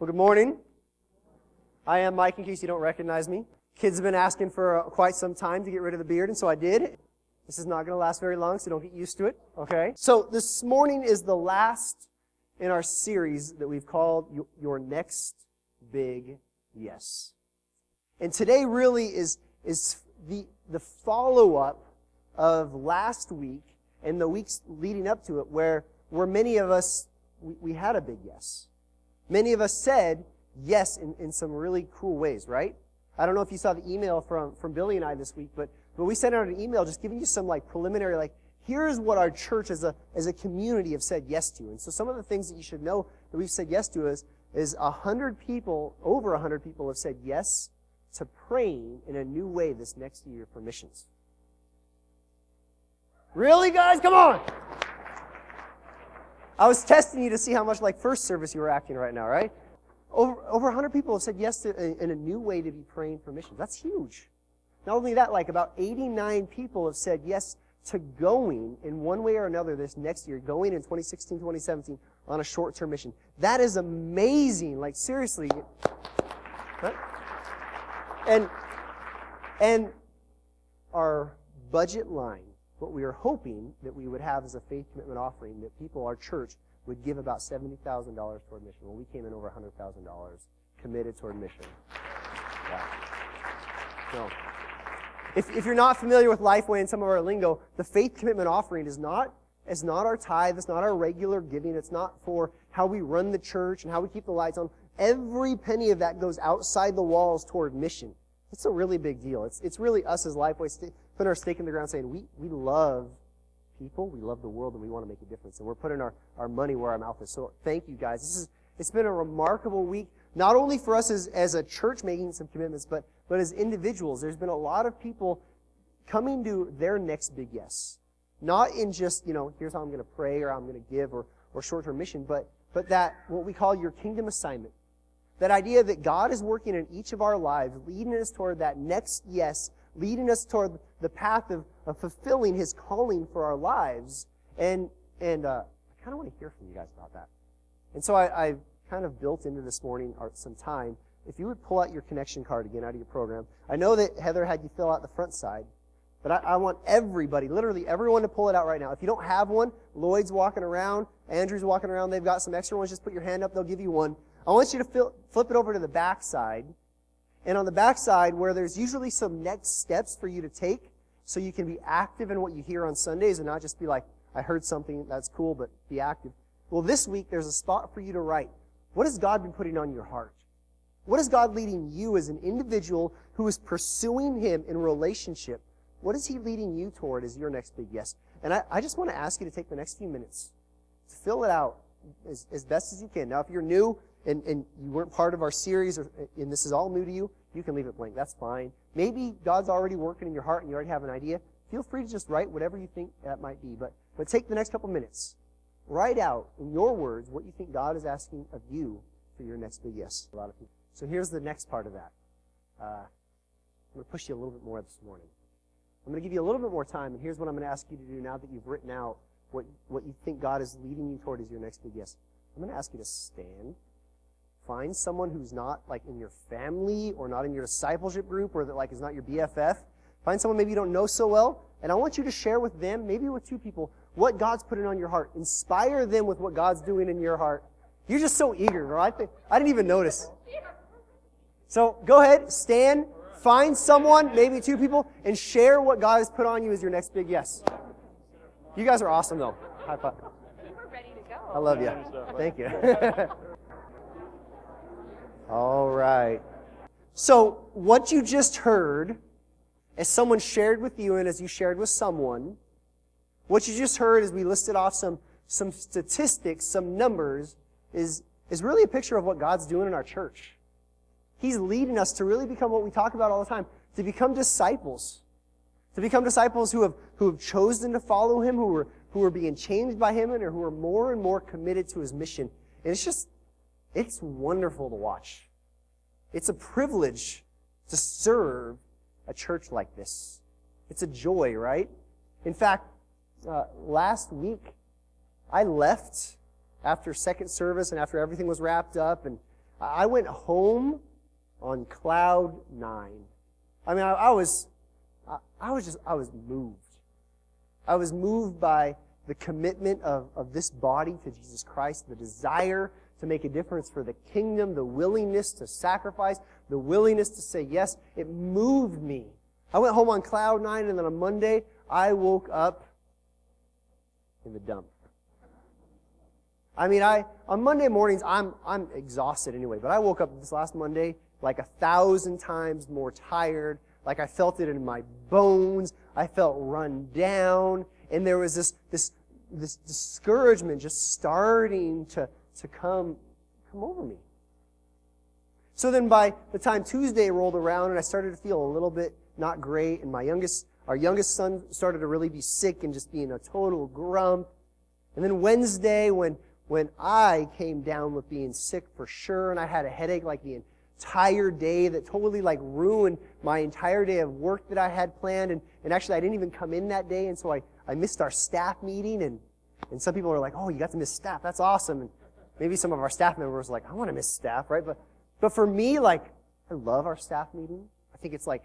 Well, good morning. I am Mike, in case you don't recognize me. Kids have been asking for quite some time to get rid of the beard, and so I did. This is not going to last very long, so don't get used to it, okay? So this morning is the last in our series that we've called Your Next Big Yes. And today really is the follow-up of last week and the weeks leading up to it, where many of us, we had a big yes. Many of us said yes in some really cool ways, right? I don't know if you saw the email from Billy and I this week, but we sent out an email just giving you some preliminary, here's what our church as a community have said yes to. And so some of the things that you should know that we've said yes to is 100 people, over 100 people have said yes to praying in a new way this next year for missions. Really, guys? Come on! I was testing you to see how much like first service you were acting right now, right? Over 100 people have said yes to in a new way to be praying for missions. That's huge. Not only that, about 89 people have said yes to going in one way or another this next year, going in 2016, 2017 on a short-term mission. That is amazing. Seriously. Right? And our budget line, what we are hoping that we would have as a faith commitment offering, that people, our church, would give about $70,000 toward mission. Well, we came in over $100,000 committed toward mission. Yeah. So, if you're not familiar with Lifeway and some of our lingo, the faith commitment offering is not our tithe, it's not our regular giving, it's not for how we run the church and how we keep the lights on. Every penny of that goes outside the walls toward mission. It's a really big deal. It's really us as Lifeway putting our stake in the ground saying, we love people, we love the world, and we want to make a difference. And we're putting our money where our mouth is. So thank you, guys. It's been a remarkable week, not only for us as a church making some commitments, but as individuals. There's been a lot of people coming to their next big yes. Not in just, here's how I'm going to pray or how I'm going to give or short-term mission, but that, what we call your kingdom assignment. That idea that God is working in each of our lives, leading us toward that next yes, leading us toward the path of fulfilling His calling for our lives. And I kind of want to hear from you guys about that. And so I kind of built into this morning some time. If you would pull out your connection card again out of your program. I know that Heather had you fill out the front side, but I want everybody, literally everyone, to pull it out right now. If you don't have one, Lloyd's walking around, Andrew's walking around, they've got some extra ones. Just put your hand up, they'll give you one. I want you to flip it over to the back side. And on the back side, where there's usually some next steps for you to take, so you can be active in what you hear on Sundays and not just be like, I heard something, that's cool, but be active. Well, this week, there's a spot for you to write. What has God been putting on your heart? What is God leading you as an individual who is pursuing Him in relationship? What is He leading you toward as your next big yes? And I just want to ask you to take the next few minutes to fill it out as best as you can. Now, if you're new and you weren't part of our series and this is all new to you, you can leave it blank. That's fine. Maybe God's already working in your heart and you already have an idea. Feel free to just write whatever you think that might be. But take the next couple minutes. Write out, in your words, what you think God is asking of you for your next big yes. A lot of people. So here's the next part of that. I'm going to push you a little bit more this morning. I'm going to give you a little bit more time, and here's what I'm going to ask you to do now that you've written out what you think God is leading you toward as your next big yes. I'm going to ask you to stand. Find someone who's not in your family or not in your discipleship group or that is not your BFF. Find someone maybe you don't know so well, and I want you to share with them, maybe with two people, what God's putting on your heart. Inspire them with what God's doing in your heart. You're just so eager, bro. I didn't even notice. So go ahead, stand, find someone, maybe two people, and share what God has put on you as your next big yes. You guys are awesome, though. High five. We're ready to go. I love you. Thank you. All right. So what you just heard, as someone shared with you and as you shared with someone, what you just heard as we listed off some statistics, some numbers, is really a picture of what God's doing in our church. He's leading us to really become what we talk about all the time, to become disciples. To become disciples who have chosen to follow Him, who are being changed by Him, and who are more and more committed to His mission. And it's wonderful to watch. It's a privilege to serve a church like this. It's a joy, right? In fact, last week, I left after second service and after everything was wrapped up, and I went home on cloud 9. I mean, I was moved. I was moved by the commitment of this body to Jesus Christ, the desire to make a difference for the kingdom, the willingness to sacrifice, the willingness to say yes. It moved me. I went home on cloud 9, and then on Monday, I woke up in the dump. I mean, on Monday mornings, I'm exhausted anyway, but I woke up this last Monday like 1,000 times more tired, like I felt it in my bones. I felt run down, and there was this discouragement just starting to come over me. So then by the time Tuesday rolled around and I started to feel a little bit not great, and our youngest son started to really be sick and just being a total grump. And then Wednesday, when I came down with being sick for sure, and I had a headache like the entire day that totally like ruined my entire day of work that I had planned, and actually I didn't even come in that day, and so I missed our staff meeting, and some people are like, oh, you got to miss staff, that's awesome. And maybe some of our staff members were like, I want to miss staff, right? But for me, like, I love our staff meeting. I think it's like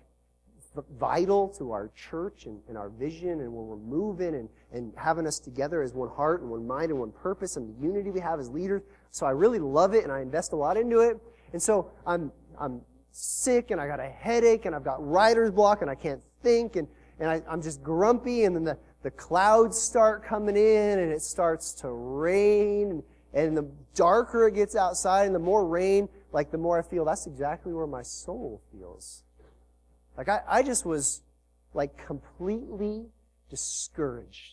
vital to our church and our vision, and when we're moving and having us together as one heart and one mind and one purpose and the unity we have as leaders. So I really love it, and I invest a lot into it. And so I'm sick, and I got a headache, and I've got writer's block, and I can't think, and I'm just grumpy, and then the clouds start coming in, and it starts to rain, and the darker it gets outside, and the more rain, like the more I feel, that's exactly where my soul feels. Like I just was like completely discouraged.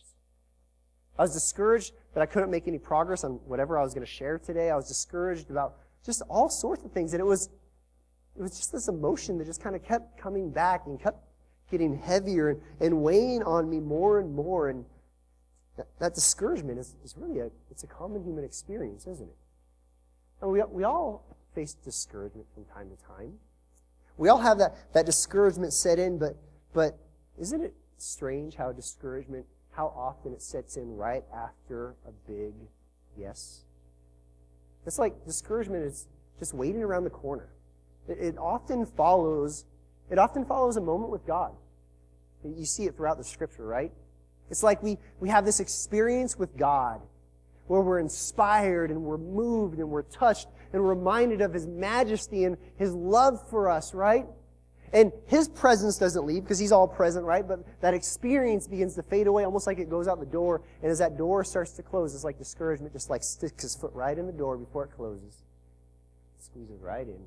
I was discouraged that I couldn't make any progress on whatever I was going to share today. I was discouraged about just all sorts of things, and it was just this emotion that just kind of kept coming back and kept getting heavier and weighing on me more and more. And that discouragement is really it's a common human experience, isn't it? And we all face discouragement from time to time. We all have that discouragement set in, but isn't it strange how often it sets in right after a big yes? It's like discouragement is just waiting around the corner. It often follows a moment with God. You see it throughout the Scripture, right? It's like we have this experience with God where we're inspired and we're moved and we're touched and reminded of His majesty and His love for us, right? And His presence doesn't leave because He's all present, right? But that experience begins to fade away, almost like it goes out the door. And as that door starts to close, it's like discouragement just like sticks his foot right in the door before it closes. It squeezes right in.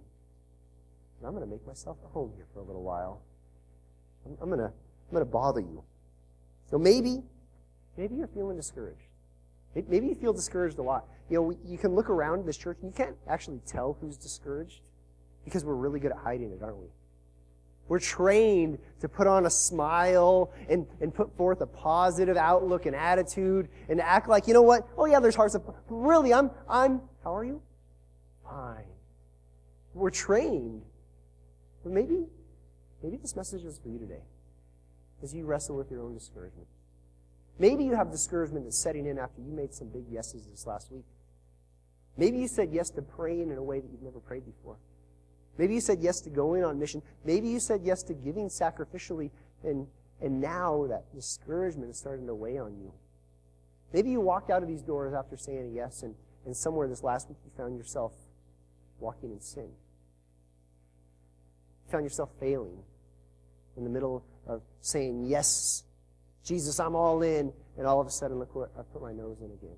And I'm going to make myself at home here for a little while. I'm going to bother you. So maybe you're feeling discouraged. Maybe you feel discouraged a lot. You can look around this church and you can't actually tell who's discouraged because we're really good at hiding it, aren't we? We're trained to put on a smile and put forth a positive outlook and attitude and to act like, you know what? Oh yeah, there's hard stuff. Really, I'm, how are you? Fine. We're trained. But maybe this message is for you today as you wrestle with your own discouragement. Maybe you have discouragement that's setting in after you made some big yeses this last week. Maybe you said yes to praying in a way that you've never prayed before. Maybe you said yes to going on mission. Maybe you said yes to giving sacrificially, and now that discouragement is starting to weigh on you. Maybe you walked out of these doors after saying a yes, and somewhere this last week you found yourself walking in sin. You found yourself failing in the middle of saying, yes, Jesus, I'm all in, and all of a sudden, look what I've put my nose in again.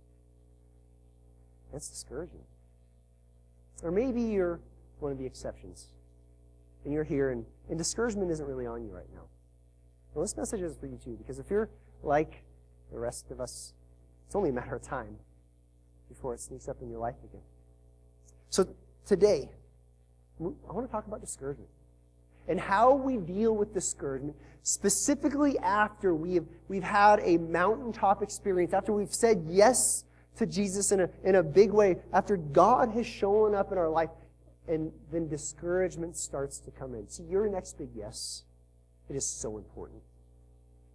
That's discouraging. Or maybe you're one of the exceptions, and you're here, and discouragement isn't really on you right now. Well, this message is for you too, because if you're like the rest of us, it's only a matter of time before it sneaks up in your life again. So today, I want to talk about discouragement and how we deal with discouragement, specifically after we've had a mountaintop experience, after we've said yes to Jesus in a big way, after God has shown up in our life, and then discouragement starts to come in. See, your next big yes, it is so important.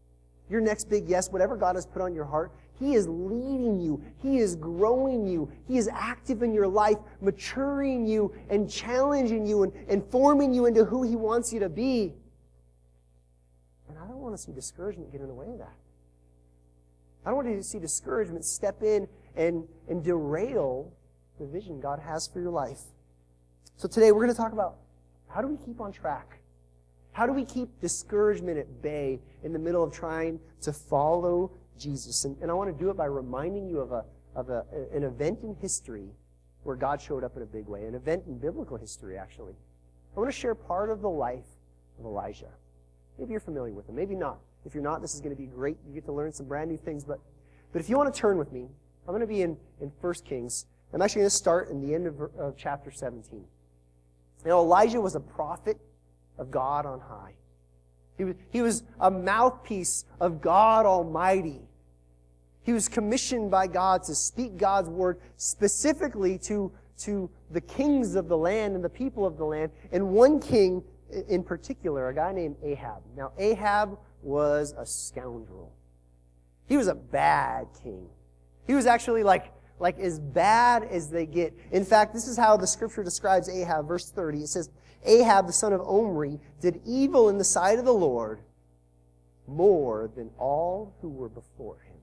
your next big yes, whatever God has put on your heart, He is leading you. He is growing you. He is active in your life, maturing you and challenging you and forming you into who He wants you to be. And I don't want to see discouragement get in the way of that. I don't want to see discouragement step in and derail the vision God has for your life. So today we're going to talk about how do we keep on track? How do we keep discouragement at bay in the middle of trying to follow Jesus? And I want to do it by reminding you of an event in history where God showed up in a big way, an event in biblical history, actually. I want to share part of the life of Elijah. Maybe you're familiar with him, maybe not. If you're not, this is going to be great. You get to learn some brand new things. But if you want to turn with me, I'm going to be in 1 Kings. I'm actually going to start in the end of chapter 17. Now, Elijah was a prophet of God on high. He was a mouthpiece of God Almighty. He was commissioned by God to speak God's word specifically to the kings of the land and the people of the land, and one king in particular, a guy named Ahab. Now, Ahab was a scoundrel. He was a bad king. He was actually like as bad as they get. In fact, this is how the scripture describes Ahab, verse 30. It says, Ahab, the son of Omri, did evil in the sight of the Lord more than all who were before him.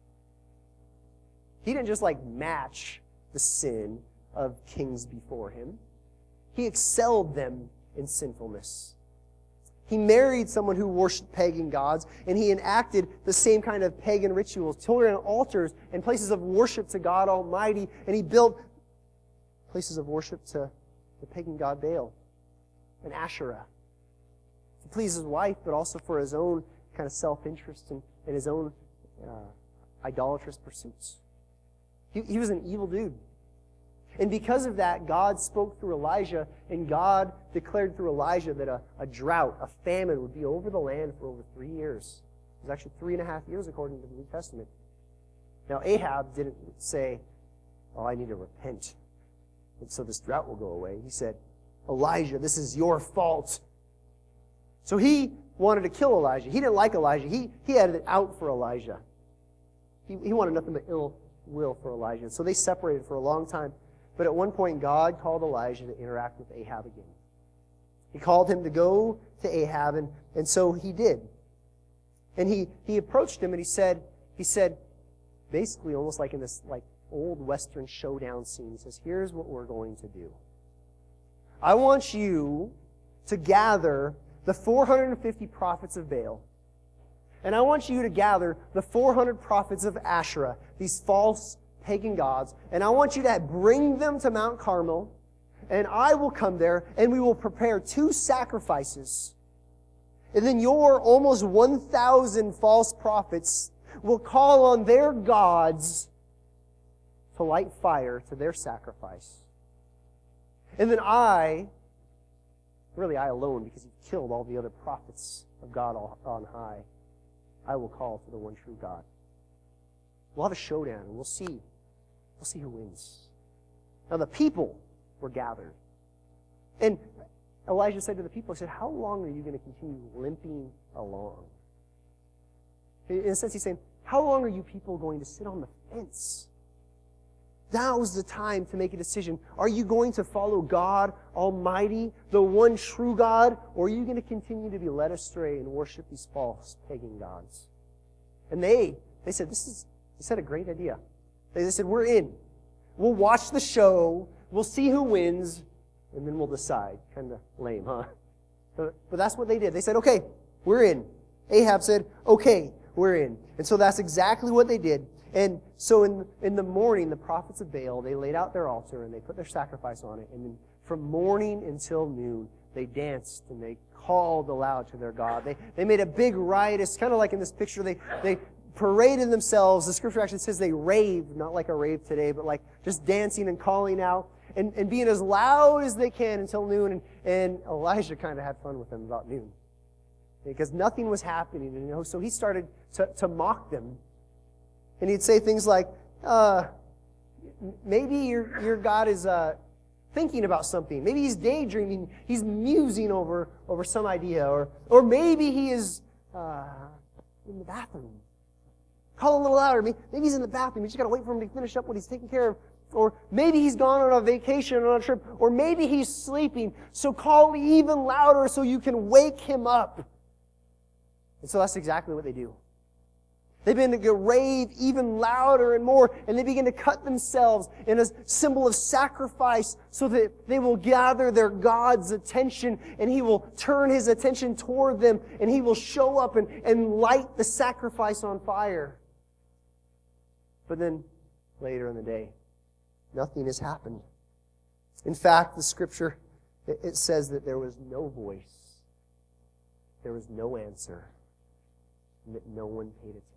He didn't just match the sin of kings before him. He excelled them in sinfulness. He married someone who worshipped pagan gods, and he enacted the same kind of pagan rituals, tore down altars and places of worship to God Almighty, and he built places of worship to the pagan god Baal and Asherah to please his wife, but also for his own kind of self-interest and his own idolatrous pursuits. He was an evil dude. And because of that, God spoke through Elijah, and God declared through Elijah that a drought, a famine would be over the land for over 3 years. It was actually 3.5 years according to the New Testament. Now, Ahab didn't say, I need to repent, and so this drought will go away. He said, Elijah, this is your fault. So he wanted to kill Elijah. He didn't like Elijah. He had it out for Elijah. He wanted nothing but ill will for Elijah. So they separated for a long time. But at one point, God called Elijah to interact with Ahab again. He called him to go to Ahab, and so he did. And he approached him, and he said, basically almost like in this old Western showdown scene, he says, here's what we're going to do. I want you to gather the 450 prophets of Baal, and I want you to gather the 400 prophets of Asherah, these false pagan gods, and I want you to bring them to Mount Carmel, and I will come there, and we will prepare 2 sacrifices. And then your almost 1,000 false prophets will call on their gods to light fire to their sacrifice. And then I alone, because you've killed all the other prophets of God on high, I will call to the one true God. We'll have a showdown, and we'll see who wins. Now the people were gathered. And Elijah said to the people, he said, how long are you going to continue limping along? In a sense, he's saying, how long are you people going to sit on the fence? Now's the time to make a decision. Are you going to follow God Almighty, the one true God, or are you going to continue to be led astray and worship these false pagan gods? And they said, a great idea. They said, we're in. We'll watch the show, we'll see who wins, and then we'll decide. Kind of lame, huh? But that's what they did. They said, okay, we're in. Ahab said, okay, we're in. And so that's exactly what they did. And so in the morning, the prophets of Baal, they laid out their altar and they put their sacrifice on it. And then from morning until noon, they danced and they called aloud to their God. They made a big riotous, kind of like in this picture, they paraded themselves. The scripture actually says they raved, not like a rave today, but like just dancing and calling out and being as loud as they can until noon. And Elijah kind of had fun with them about noon because nothing was happening. So he started to mock them. And he'd say things like, maybe your God is thinking about something. Maybe he's daydreaming. He's musing over some idea. Or maybe he is in the bathroom. Call a little louder. Maybe he's in the bathroom. You just got to wait for him to finish up what he's taking care of. Or maybe he's gone on a vacation or on a trip. Or maybe he's sleeping. So call even louder so you can wake him up. And so that's exactly what they do. They begin to rave even louder and more, and they begin to cut themselves in a symbol of sacrifice so that they will gather their God's attention, and He will turn His attention toward them, and He will show up and light the sacrifice on fire. But then, later in the day, nothing has happened. In fact, the Scripture, it says that there was no voice, there was no answer, and that no one paid attention.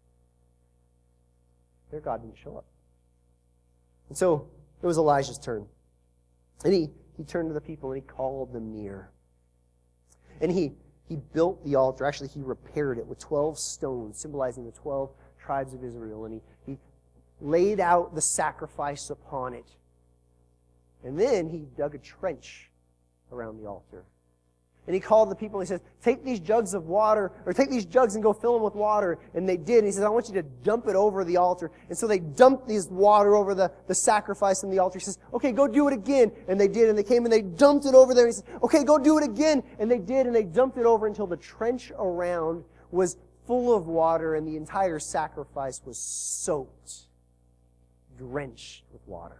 Their God didn't show up. And so it was Elijah's turn. And he turned to the people and he called them near. And he built the altar. Actually, he repaired it with 12 stones, symbolizing the 12 tribes of Israel. And he laid out the sacrifice upon it. And then he dug a trench around the altar. And he called the people and he says, take these jugs of water, or take these jugs and go fill them with water. And they did. And he says, I want you to dump it over the altar. And so they dumped this water over the sacrifice on the altar. He says, okay, go do it again. And they did. And they came and they dumped it over there. And he says, okay, go do it again. And they did. And they dumped it over until the trench around was full of water and the entire sacrifice was soaked, drenched with water.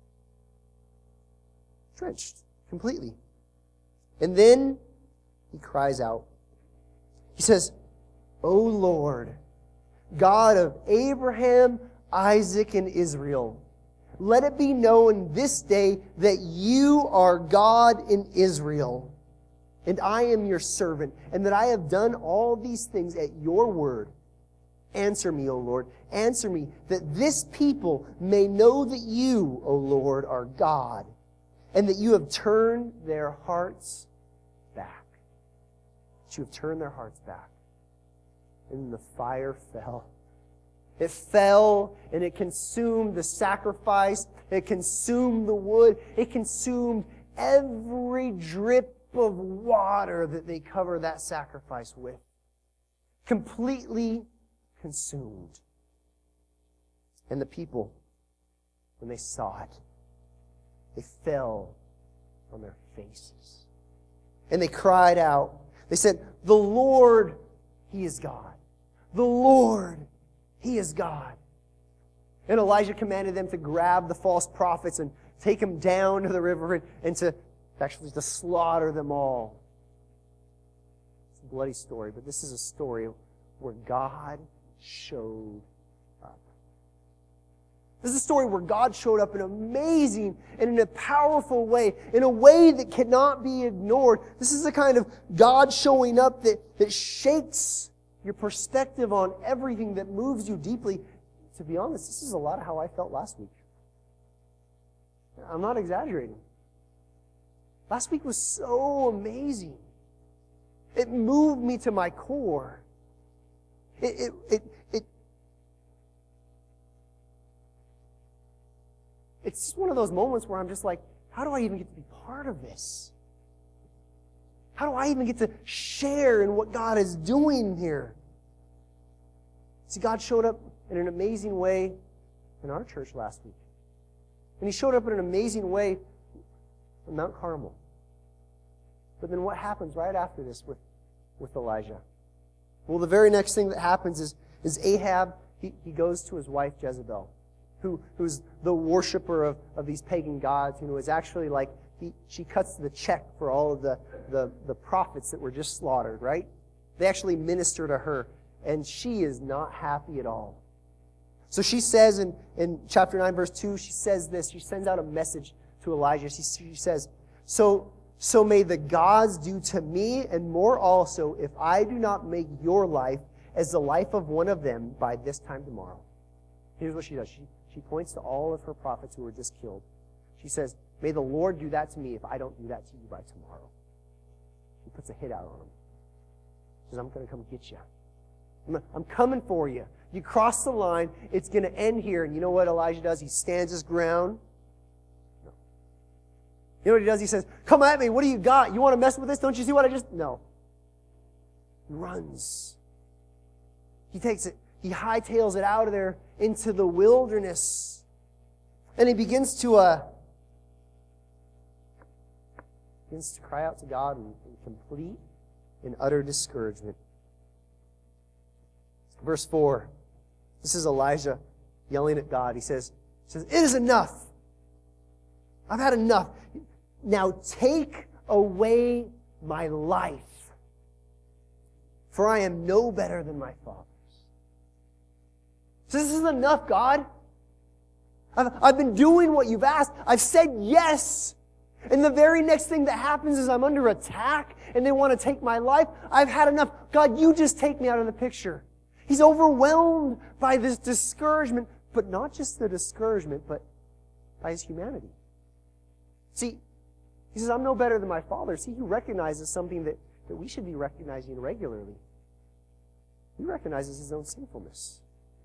Drenched completely. And then he cries out. He says, O Lord, God of Abraham, Isaac, and Israel, let it be known this day that you are God in Israel, and I am your servant, and that I have done all these things at your word. Answer me, O Lord, answer me, that this people may know that you, O Lord, are God, and that you have turned their hearts back. That you have turned their hearts back. And the fire fell. It fell and it consumed the sacrifice. It consumed the wood. It consumed every drip of water that they covered that sacrifice with. Completely consumed. And the people, when they saw it, they fell on their faces. And they cried out. They said, the Lord, He is God. The Lord, He is God. And Elijah commanded them to grab the false prophets and take them down to the river and to slaughter them all. It's a bloody story, but this is a story where God showed up. This is a story where God showed up in an amazing and in a powerful way, in a way that cannot be ignored. This is the kind of God showing up that shakes your perspective on everything, that moves you deeply. To be honest, this is a lot of how I felt last week. I'm not exaggerating. Last week was so amazing. It moved me to my core. It's just one of those moments where I'm just like, how do I even get to be part of this? How do I even get to share in what God is doing here? See, God showed up in an amazing way in our church last week. And He showed up in an amazing way on Mount Carmel. But then what happens right after this with Elijah? Well, the very next thing that happens is Ahab, he goes to his wife Jezebel, who's the worshiper of these pagan gods, is actually like, she cuts the check for all of the prophets that were just slaughtered, right? They actually minister to her, and she is not happy at all. So she says in chapter 9, verse 2, she says this, she sends out a message to Elijah. She says, So may the gods do to me and more also if I do not make your life as the life of one of them by this time tomorrow. Here's what she does. She points to all of her prophets who were just killed. She says, may the Lord do that to me if I don't do that to you by tomorrow. She puts a hit out on him. She says, I'm going to come get you. I'm coming for you. You cross the line, it's going to end here. And you know what Elijah does? He stands his ground. No. You know what he does? He says, come at me. What do you got? You want to mess with this? Don't you see what I just... No. He runs. He hightails it out of there into the wilderness. And he begins to cry out to God in complete and utter discouragement. Verse 4. This is Elijah yelling at God. He says, "It is enough. I've had enough. Now take away my life, for I am no better than my fathers." So this is enough, God. I've been doing what you've asked. I've said yes. And the very next thing that happens is I'm under attack and they want to take my life. I've had enough. God, you just take me out of the picture. He's overwhelmed by this discouragement, but not just the discouragement, but by his humanity. See, he says, I'm no better than my father. See, he recognizes something that we should be recognizing regularly. He recognizes his own sinfulness.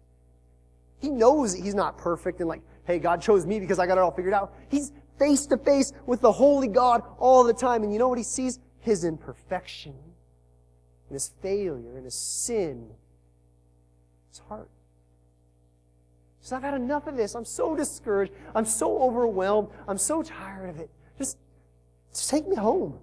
He knows that he's not perfect and like, hey, God chose me because I got it all figured out. He's face to face with the holy God all the time. And you know what he sees? His imperfection, and his failure, and his sin. His heart. He says, I've had enough of this. I'm so discouraged. I'm so overwhelmed. I'm so tired of it. Just take me home.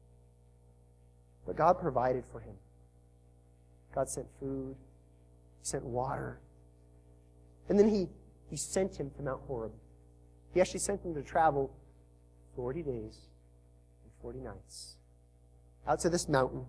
But God provided for him. God sent food. He sent water. And then he sent him to Mount Horeb. He actually sent him to travel 40 days and 40 nights out to this mountain.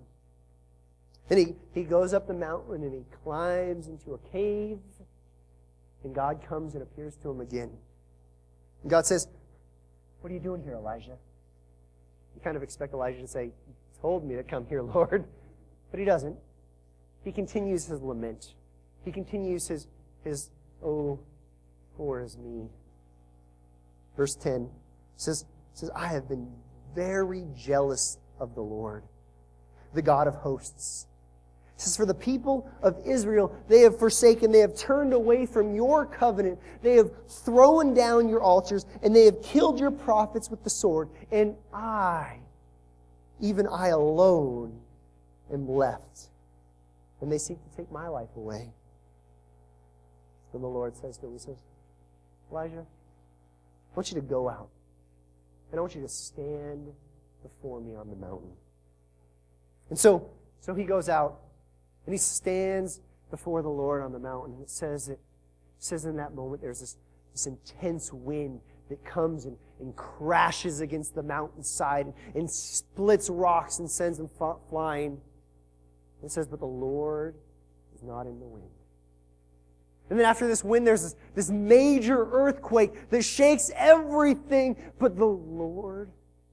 And he goes up the mountain and he climbs into a cave. And God comes and appears to him again. And God says, what are you doing here, Elijah? You kind of expect Elijah to say, you told me to come here, Lord. But he doesn't. He continues his lament. He continues his oh, poor is me. Verse 10 says, I have been very jealous of the Lord, the God of hosts. It says, for the people of Israel, they have forsaken, they have turned away from your covenant. They have thrown down your altars, and they have killed your prophets with the sword. And I, even I alone, am left. And they seek to take my life away. Then the Lord says to him, he says, Elijah, I want you to go out. And I want you to stand before me on the mountain. And so he goes out, and he stands before the Lord on the mountain. And it says in that moment there's this intense wind that comes and crashes against the mountainside and splits rocks and sends them flying. It says, but the Lord is not in the wind. And then after this wind, there's this major earthquake that shakes everything, but the Lord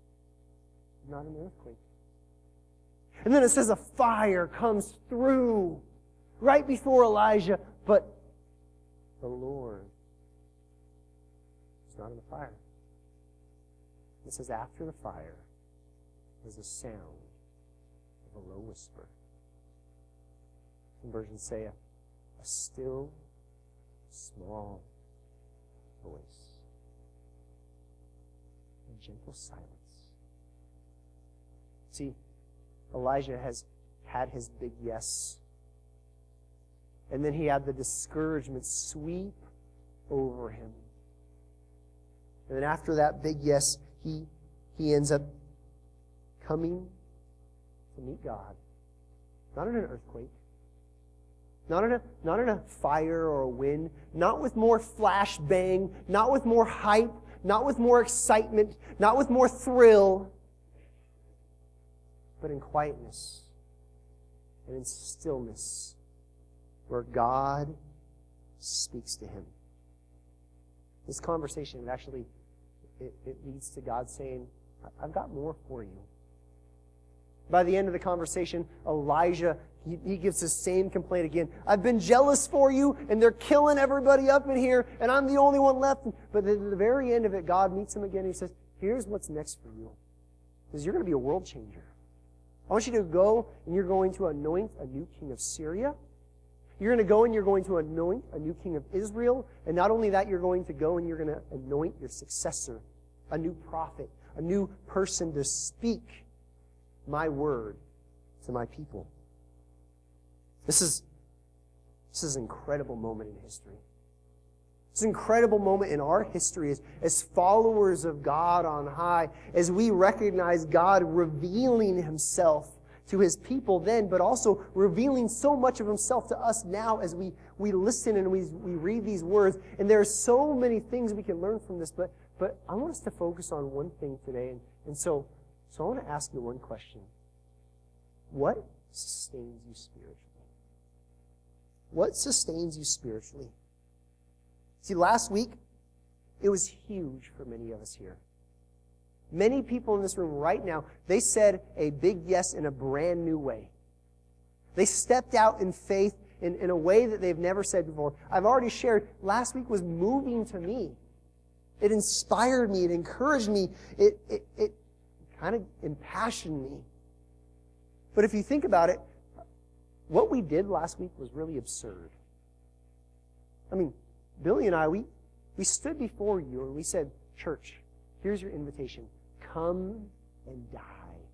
is not in the earthquake. And then it says a fire comes through right before Elijah, but the Lord is not in the fire. It says after the fire, there's a sound of a low whisper. Some versions say a still, small voice. A gentle silence. See, Elijah has had his big yes. And then he had the discouragement sweep over him. And then after that big yes, he ends up coming to meet God. Not in an earthquake. Not in a fire or a wind. Not with more flash bang. Not with more hype. Not with more excitement. Not with more thrill. But in quietness and in stillness, where God speaks to him. This conversation, it leads to God saying, I've got more for you. By the end of the conversation, Elijah, he gives the same complaint again. I've been jealous for you, and they're killing everybody up in here, and I'm the only one left. But at the very end of it, God meets him again, and he says, here's what's next for you. He says, you're going to be a world changer. I want you to go, and you're going to anoint a new king of Syria. You're going to go, and you're going to anoint a new king of Israel. And not only that, you're going to go, and you're going to anoint your successor, a new prophet, a new person to speak my word to my people. This is This is an incredible moment in history. It's an incredible moment in our history as followers of God on high, as we recognize God revealing himself to his people then, but also revealing so much of himself to us now as we listen and we read these words. And there are so many things we can learn from this, but I want us to focus on one thing today. And so I want to ask you one question. What sustains you spiritually? What sustains you spiritually? See, last week, it was huge for many of us here. Many people in this room right now, they said a big yes in a brand new way. They stepped out in faith in a way that they've never said before. I've already shared, last week was moving to me. It inspired me. It encouraged me. It kind of impassioned me. But if you think about it, what we did last week was really absurd. I mean, Billy and I, we stood before you and we said, church, here's your invitation. Come and die.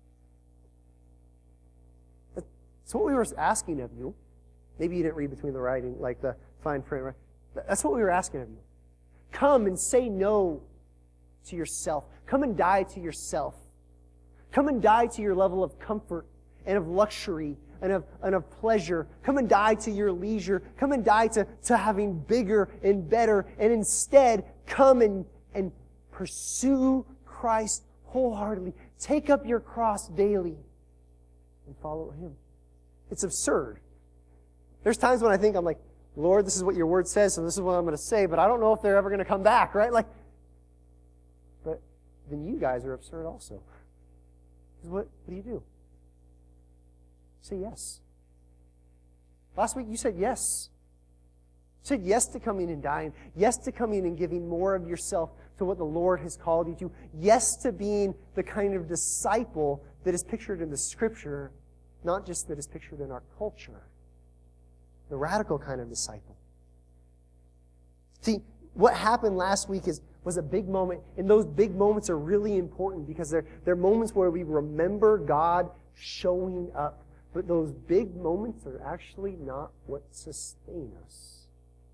That's what we were asking of you. Maybe you didn't read between the writing, like the fine print, right? That's what we were asking of you. Come and say no to yourself. Come and die to yourself. Come and die to your level of comfort and of luxury and of pleasure. Come and die to your leisure. Come and die to having bigger and better. And instead, come and pursue Christ wholeheartedly. Take up your cross daily and follow him. It's absurd. There's times when I think, I'm like, Lord, this is what your word says, so this is what I'm going to say, but I don't know if they're ever going to come back, right? But then you guys are absurd also. Because what do you do? Say yes. Last week you said yes. You said yes to coming and dying. Yes to coming and giving more of yourself to what the Lord has called you to. Yes to being the kind of disciple that is pictured in the Scripture, not just that is pictured in our culture. The radical kind of disciple. See, what happened last week was a big moment, and those big moments are really important because they're moments where we remember God showing up. But those big moments are actually not what sustain us.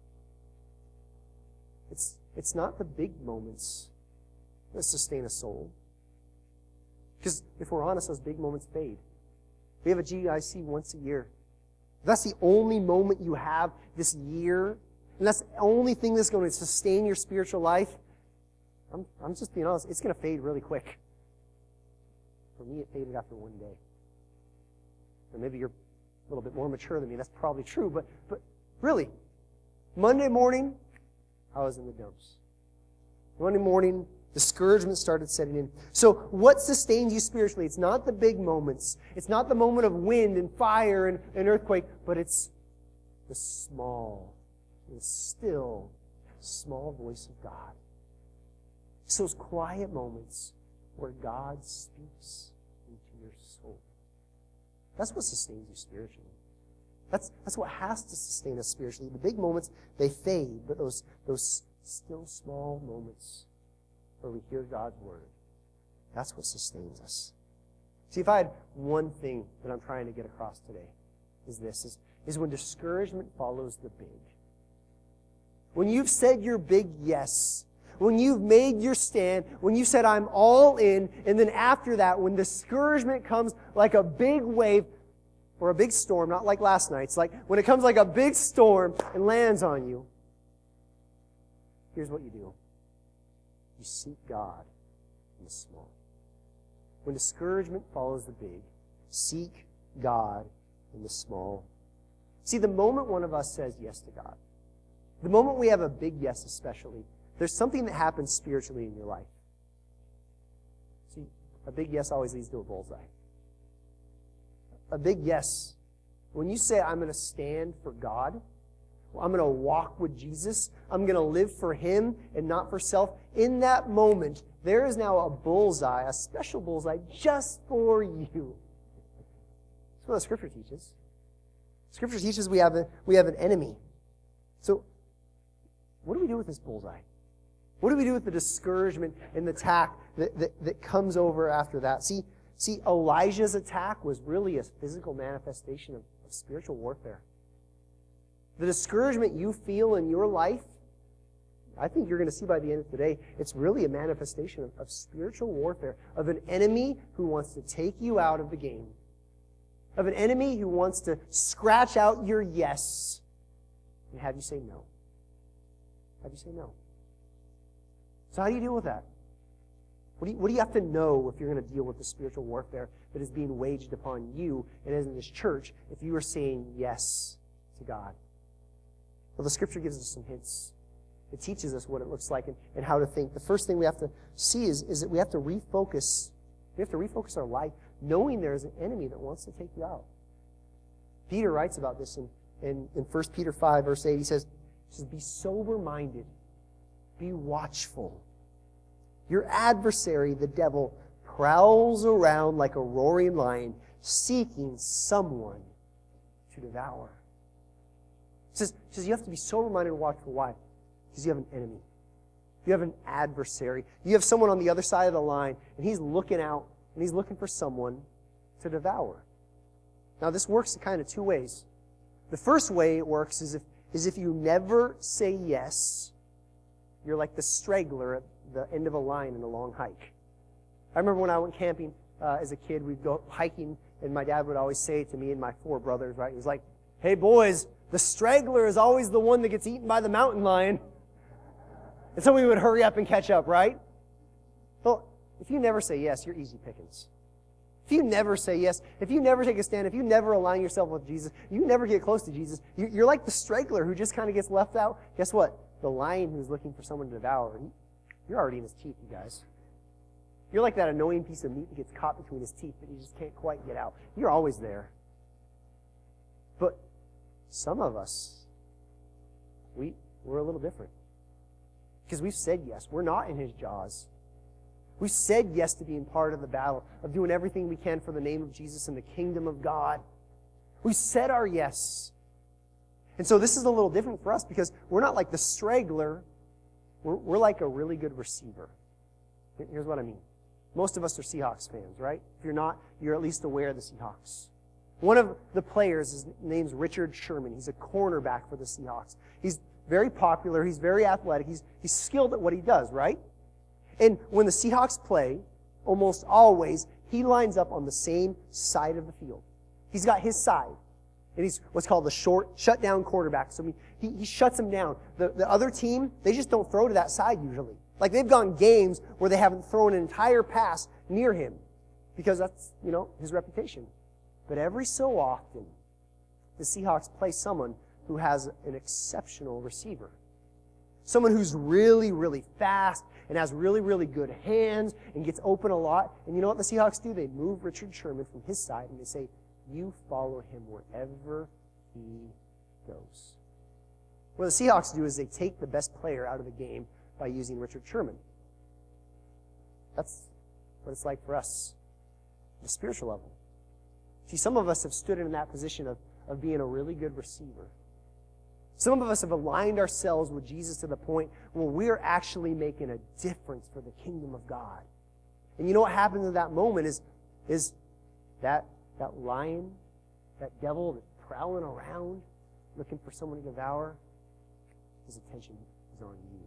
It's not the big moments that sustain a soul. Because if we're honest, those big moments fade. We have a GIC once a year. If that's the only moment you have this year, and that's the only thing that's going to sustain your spiritual life, I'm just being honest, it's going to fade really quick. For me, it faded after one day. Or maybe you're a little bit more mature than me. That's probably true. But really, Monday morning, I was in the dumps. Monday morning, discouragement started setting in. So what sustains you spiritually? It's not the big moments. It's not the moment of wind and fire and earthquake, but it's the small, the still, small voice of God. It's those quiet moments where God speaks into your soul. That's what sustains you spiritually. That's what has to sustain us spiritually. The big moments, they fade, but those still small moments where we hear God's word, that's what sustains us. See, if I had one thing that I'm trying to get across today, is when discouragement follows the big. When you've said your big yes, when you've made your stand, when you said, I'm all in, and then after that, when discouragement comes like a big wave or a big storm, not like last night, it's like when it comes like a big storm and lands on you, here's what you do. You seek God in the small. When discouragement follows the big, seek God in the small. See, the moment one of us says yes to God, the moment we have a big yes especially, there's something that happens spiritually in your life. See, a big yes always leads to a bullseye. A big yes. When you say, I'm going to stand for God, I'm going to walk with Jesus, I'm going to live for Him and not for self, in that moment, there is now a bullseye, a special bullseye just for you. That's what the Scripture teaches. Scripture teaches we have an enemy. So, what do we do with this bullseye? What do we do with the discouragement and the attack that comes over after that? See, Elijah's attack was really a physical manifestation of spiritual warfare. The discouragement you feel in your life, I think you're going to see by the end of today, it's really a manifestation of spiritual warfare, of an enemy who wants to take you out of the game, of an enemy who wants to scratch out your yes and have you say no. Have you say no. So how do you deal with that? What do you have to know if you're going to deal with the spiritual warfare that is being waged upon you and as in this church if you are saying yes to God? Well, the Scripture gives us some hints. It teaches us what it looks like and how to think. The first thing we have to see is that we have to refocus. We have to refocus our life, knowing there is an enemy that wants to take you out. Peter writes about this in 1 Peter 5, verse 8. He says, be sober-minded. Be watchful. Your adversary, the devil, prowls around like a roaring lion, seeking someone to devour. He says you have to be sober-minded and watchful. Why? Because you have an enemy. You have an adversary. You have someone on the other side of the line, and he's looking out, and he's looking for someone to devour. Now, this works in kind of two ways. The first way it works is if you never say yes, you're like the straggler at the end of a line in a long hike. I remember when I went camping as a kid, we'd go hiking, and my dad would always say to me and my four brothers, right, he was like, hey, boys, the straggler is always the one that gets eaten by the mountain lion. And so we would hurry up and catch up, right? Well, if you never say yes, you're easy pickings. If you never say yes, if you never take a stand, if you never align yourself with Jesus, you never get close to Jesus, you're like the straggler who just kind of gets left out. Guess what? The lion who's looking for someone to devour, you're already in his teeth, you guys. You're like that annoying piece of meat that gets caught between his teeth that he just can't quite get out. You're always there. But some of us, we're a little different. Because we've said yes. We're not in his jaws. We've said yes to being part of the battle, of doing everything we can for the name of Jesus and the kingdom of God. We said our yes. And so this is a little different for us because we're not like the straggler. We're like a really good receiver. Here's what I mean. Most of us are Seahawks fans, right? If you're not, you're at least aware of the Seahawks. One of the players, his name's Richard Sherman. He's a cornerback for the Seahawks. He's very popular. He's very athletic. He's skilled at what he does, right? And when the Seahawks play, almost always, he lines up on the same side of the field. He's got his side. And he's what's called the short, shut-down quarterback. So he shuts them down. The other team, they just don't throw to that side usually. Like they've gone games where they haven't thrown an entire pass near him because that's, his reputation. But every so often, the Seahawks play someone who has an exceptional receiver. Someone who's really, really fast and has really, really good hands and gets open a lot. And you know what the Seahawks do? They move Richard Sherman from his side and they say, you follow him wherever he goes. What the Seahawks do is they take the best player out of the game by using Richard Sherman. That's what it's like for us at the spiritual level. See, some of us have stood in that position of being a really good receiver. Some of us have aligned ourselves with Jesus to the point where we're actually making a difference for the kingdom of God. And you know what happens in that moment is that lion, that devil that's prowling around looking for someone to devour, his attention is on you.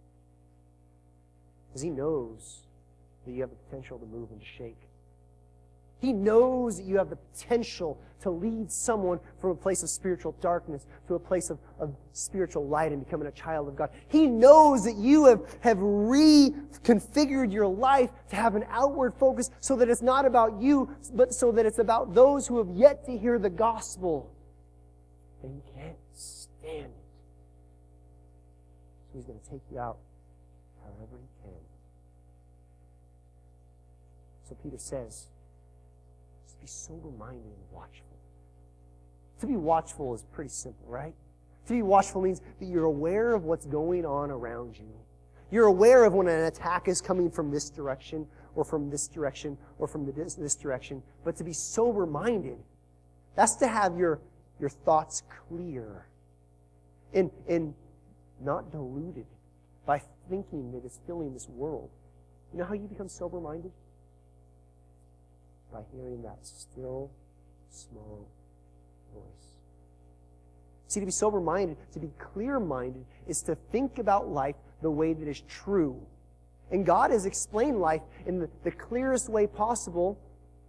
Because he knows that you have the potential to move and to shake. He knows that you have the potential to lead someone from a place of spiritual darkness to a place of spiritual light and becoming a child of God. He knows that you have reconfigured your life to have an outward focus so that it's not about you, but so that it's about those who have yet to hear the gospel. And you can't stand it. So he's going to take you out however he can. So Peter says, be sober-minded and watchful. To be watchful is pretty simple, right? To be watchful means that you're aware of what's going on around you. You're aware of when an attack is coming from this direction or from this direction or from this direction. But to be sober-minded, that's to have your thoughts clear and not diluted by thinking that it's filling this world. You know how you become sober-minded? By hearing that still, small voice. See, to be sober-minded, to be clear-minded, is to think about life the way that is true. And God has explained life in the clearest way possible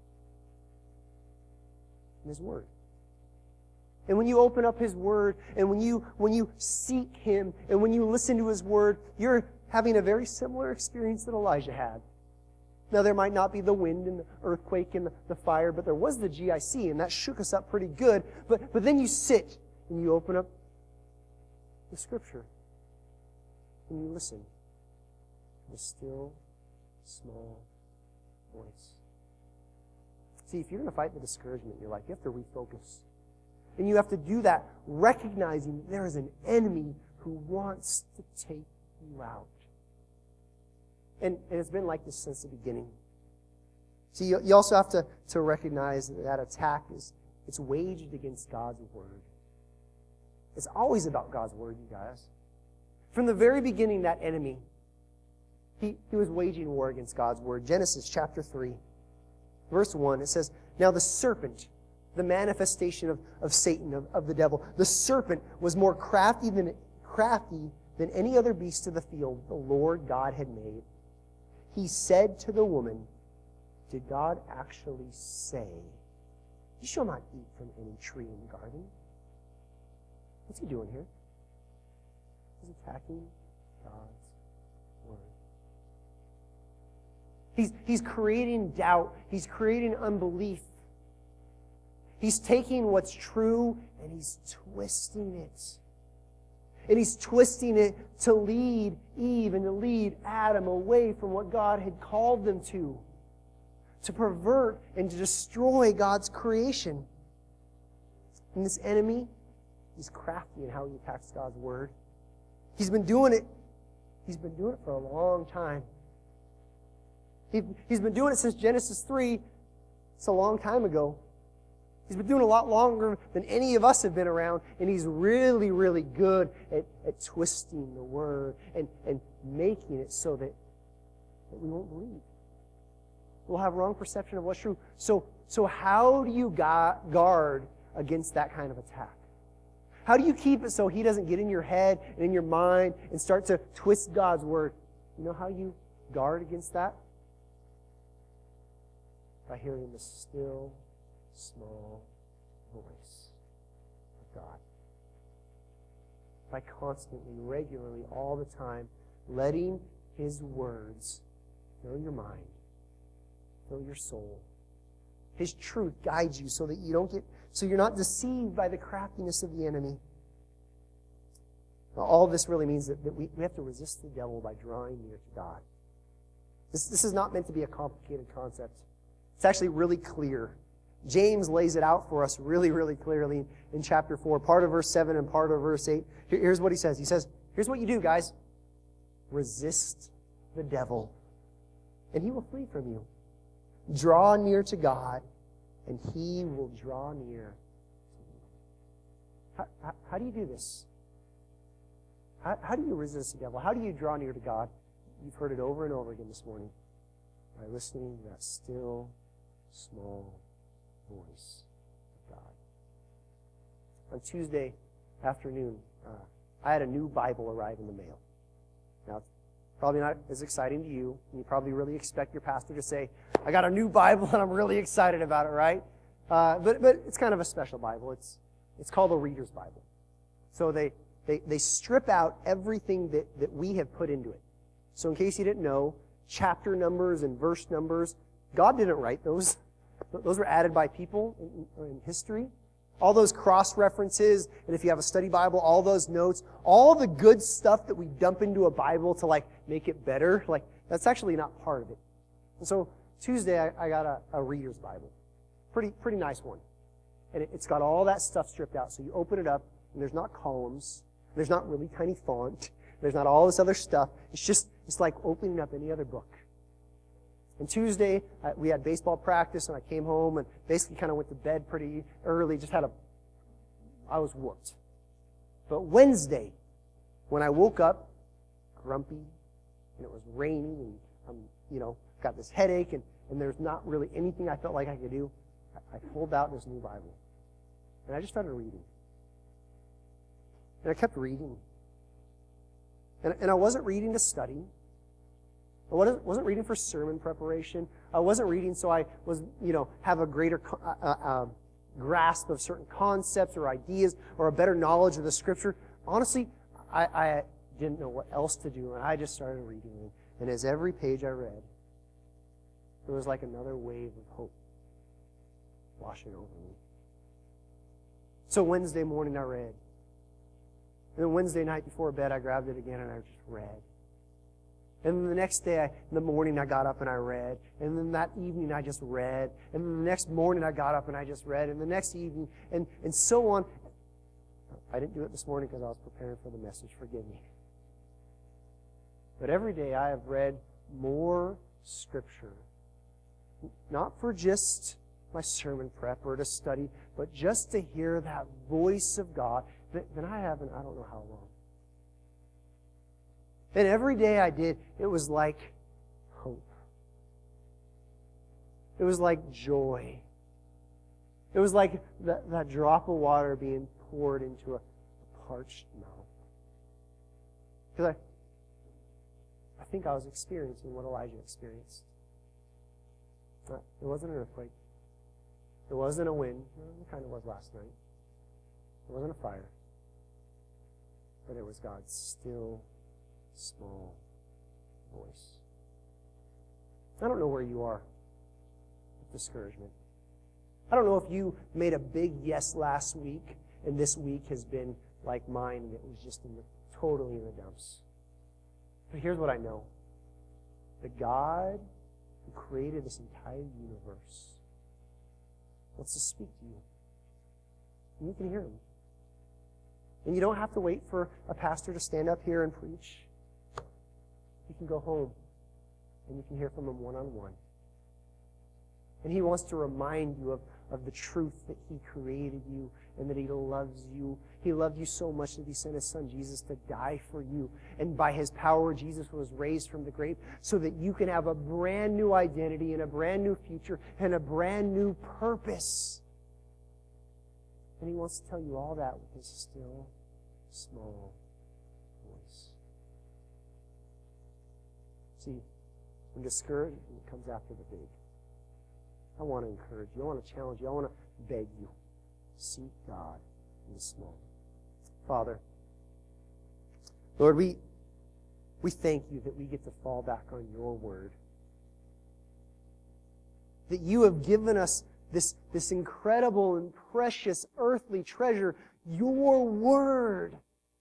in His Word. And when you open up His Word, and when you seek Him, and when you listen to His Word, you're having a very similar experience that Elijah had. Now, there might not be the wind and the earthquake and the fire, but there was the GIC, and that shook us up pretty good. But then you sit, and you open up the Scripture, and you listen to the still, small voice. See, if you're going to fight the discouragement in your life, you have to refocus. And you have to do that recognizing that there is an enemy who wants to take you out. And it's been like this since the beginning. See, you also have to recognize that attack it's waged against God's Word. It's always about God's Word, you guys. From the very beginning, that enemy, he was waging war against God's Word. Genesis chapter 3, verse 1, it says, "Now the serpent, the manifestation of Satan, of the devil, the serpent was more crafty than any other beast of the field the Lord God had made. He said to the woman," did God actually say, "You shall not eat from any tree in the garden"? What's He doing here? He's attacking God's Word. He's creating doubt. He's creating unbelief. He's taking what's true and he's twisting it. And he's twisting it to lead Eve and to lead Adam away from what God had called them to pervert and to destroy God's creation. And this enemy, he's crafty in how he attacks God's Word. He's been doing it. He's been doing it for a long time. He's been doing it since Genesis 3. It's a long time ago. He's been doing it a lot longer than any of us have been around, and he's really, really good at twisting the Word and making it so that we won't believe. We'll have wrong perception of what's true. So how do you guard against that kind of attack? How do you keep it so he doesn't get in your head and in your mind and start to twist God's Word? You know how you guard against that? By hearing the still, small voice of God. By constantly, regularly, all the time, letting His words fill your mind, fill your soul. His truth guides you so that you're not deceived by the craftiness of the enemy. Now, all this really means that we have to resist the devil by drawing near to God. This is not meant to be a complicated concept. It's actually really clear. James lays it out for us really, really clearly in chapter 4, part of verse 7 and part of verse 8. Here's what he says. He says, here's what you do, guys. Resist the devil, and he will flee from you. Draw near to God, and He will draw near to you. How do you do this? How do you resist the devil? How do you draw near to God? You've heard it over and over again this morning by listening to that still, small voice of God. On Tuesday afternoon, I had a new Bible arrive in the mail. Now, it's probably not as exciting to you. You probably really expect your pastor to say, "I got a new Bible and I'm really excited about it," right? But it's kind of a special Bible. It's called a Reader's Bible. So they strip out everything that we have put into it. So in case you didn't know, chapter numbers and verse numbers, God didn't write those. Those were added by people in history. All those cross-references, and if you have a study Bible, all those notes, all the good stuff that we dump into a Bible to make it better, that's actually not part of it. And so Tuesday I got a Reader's Bible. Pretty nice one. And it's got all that stuff stripped out. So you open it up, and there's not columns, there's not really tiny font, there's not all this other stuff. It's like opening up any other book. And Tuesday, we had baseball practice, and I came home and basically kind of went to bed pretty early. I was whooped. But Wednesday, when I woke up, grumpy, and it was raining, and I'm, got this headache, and there's not really anything I felt like I could do, I pulled out this new Bible. And I just started reading. And I kept reading. And I wasn't reading to study. I wasn't reading for sermon preparation. I wasn't reading so I was, have a greater grasp of certain concepts or ideas or a better knowledge of the Scripture. Honestly, I didn't know what else to do, and I just started reading it. And as every page I read, it was like another wave of hope washing over me. So Wednesday morning I read. And then Wednesday night before bed I grabbed it again and I just read. And then the next day, in the morning, I got up and I read. And then that evening, I just read. And then the next morning, I got up and I just read. And the next evening, and so on. I didn't do it this morning because I was preparing for the message. Forgive me. But every day, I have read more Scripture. Not for just my sermon prep or to study, but just to hear that voice of God than I have in I don't know how long. And every day I did, it was like hope. It was like joy. It was like that drop of water being poured into a parched mouth. Because I think I was experiencing what Elijah experienced. It wasn't an earthquake. It wasn't a wind. It kind of was last night. It wasn't a fire. But it was God's still small voice. I don't know where you are with discouragement. I don't know if you made a big yes last week and this week has been like mine and it was just totally in the dumps. But here's what I know. The God who created this entire universe wants to speak to you. And you can hear him. And you don't have to wait for a pastor to stand up here and preach. You can go home and you can hear from him one-on-one. And he wants to remind you of the truth that he created you and that he loves you. He loved you so much that he sent his son Jesus to die for you. And by his power, Jesus was raised from the grave so that you can have a brand new identity and a brand new future and a brand new purpose. And he wants to tell you all that with his still, small voice. See, when discouragement comes after the big, I want to encourage you. I want to challenge you. I want to beg you. Seek God in the small. Father, Lord, we thank you that we get to fall back on your word. That you have given us this incredible and precious earthly treasure, your word.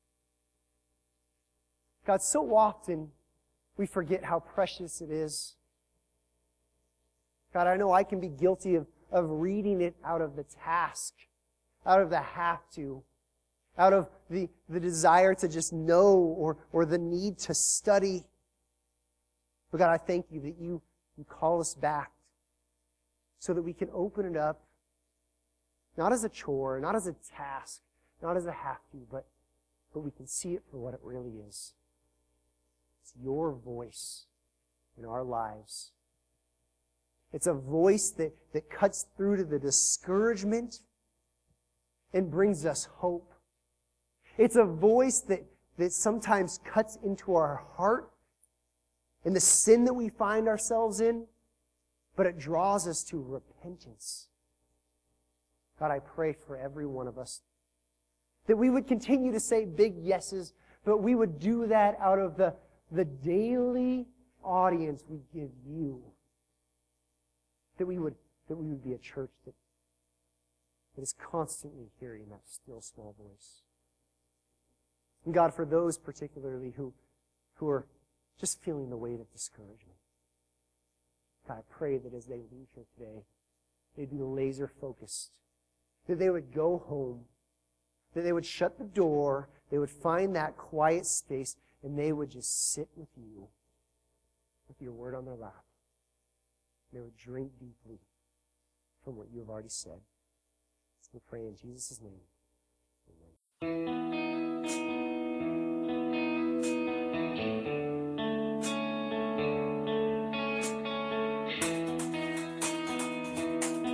God, so often we forget how precious it is. God, I know I can be guilty of reading it out of the task, out of the have to, out of the desire to just know or the need to study. But God, I thank you that you call us back so that we can open it up, not as a chore, not as a task, not as a have to, but we can see it for what it really is. It's your voice in our lives. It's a voice that cuts through to the discouragement and brings us hope. It's a voice that sometimes cuts into our heart and the sin that we find ourselves in, but it draws us to repentance. God, I pray for every one of us that we would continue to say big yeses, but we would do that out of the daily audience we give you. That we would be a church that is constantly hearing that still small voice. And God, for those particularly who are just feeling the weight of discouragement, God, I pray that as they leave here today, they'd be laser focused, that they would go home, that they would shut the door, they would find that quiet space, and they would just sit with you, with your word on their lap. They would drink deeply from what you have already said. So we pray in Jesus' name. Amen.